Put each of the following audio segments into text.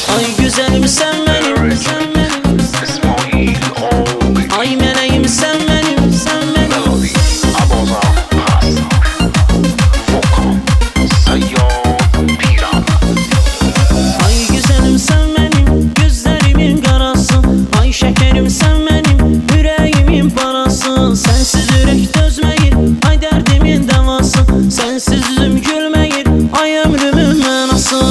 Ay güzelim sen benim, sen benim. Ay meleğim sen benim, sen benim. Ay güzelim sen benim, gözlerimin karası. Ay şekerim sen benim, yüreğimin parası. Sensiz yürek dözmeyir, ay derdimin devası. Sensiz yüzüm gülmeyir, ay ömrümün manası.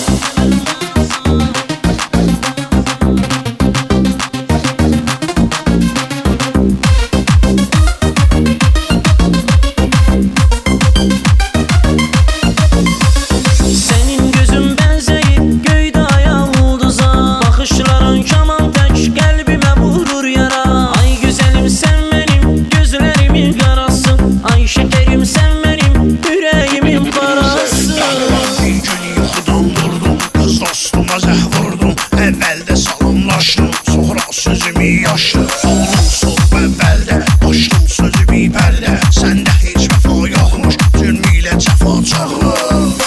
Senin gözün benzeyir göyde aya ulduza. Bakışların kaman tek kalbime vurur yara. Ay güzelim sen benim, gözlerimin karası. Ay şekerim sen benim, yüreğimin parası. Bir gün yuxudan durdum, kız dostuma zəh vurdum. Əvvəldə salamlaşdım, sonra sözümü yaşdım. Oğlum sol əvvəldə, açdım sözü bir pərdə. Səndə heç vəfa yoxmuş, zülm ilə cəfa çoxmuş.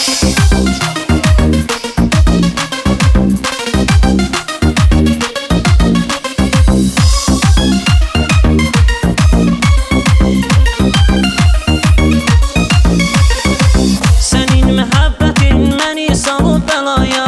Senin məhəbbətin məni salıb bəlaya.